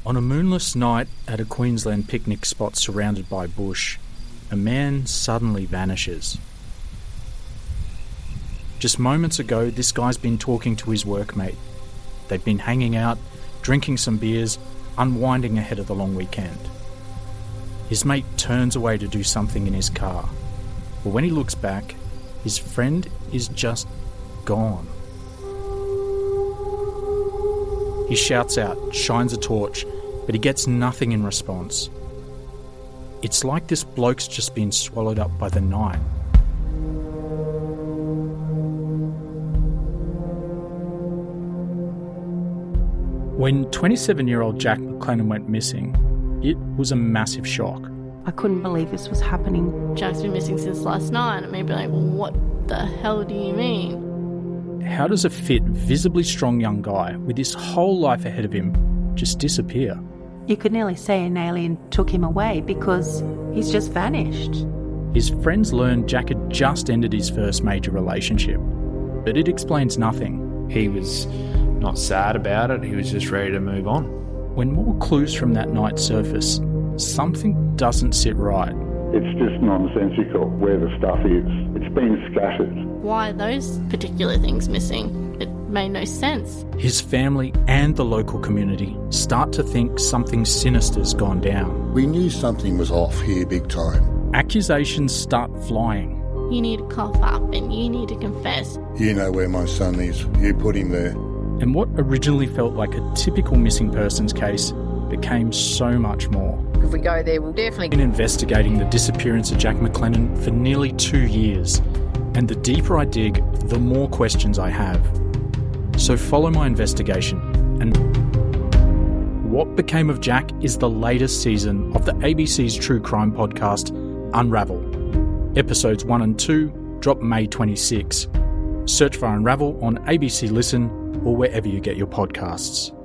On a moonless night at a Queensland picnic spot surrounded by bush, a man suddenly vanishes. Just moments ago, this guy's been talking to his workmate. They've been hanging out, drinking some beers, unwinding ahead of the long weekend. His mate turns away to do something in his car, but when he looks back, his friend is just gone. He shouts out, shines a torch, but he gets nothing in response. It's like this bloke's just been swallowed up by the night. When 27-year-old Jack McLennan went missing, it was a massive shock. I couldn't believe this was happening. Jack's been missing since last night, and maybe like, well, what the hell do you mean? How does a fit, visibly strong young guy with his whole life ahead of him just disappear? You could nearly say an alien took him away because he's just vanished. His friends learned Jack had just ended his first major relationship, but it explains nothing. He was not sad about it, he was just ready to move on. When more clues from that night surface, something doesn't sit right. It's just nonsensical where the stuff is. It's been scattered. Why are those particular things missing? It made no sense. His family and the local community start to think something sinister's gone down. We knew something was off here big time. Accusations start flying. You need to cough up and you need to confess. You know where my son is. You put him there. And what originally felt like a typical missing persons case became so much more. If we go there, we'll definitely... Been investigating the disappearance of Jack McLennan for nearly 2 years, and the deeper I dig, the more questions I have. So follow my investigation, and What Became of Jack is the latest season of the ABC's true crime podcast, Unravel. Episodes 1 and 2 drop May 26. Search for Unravel on ABC Listen or wherever you get your podcasts.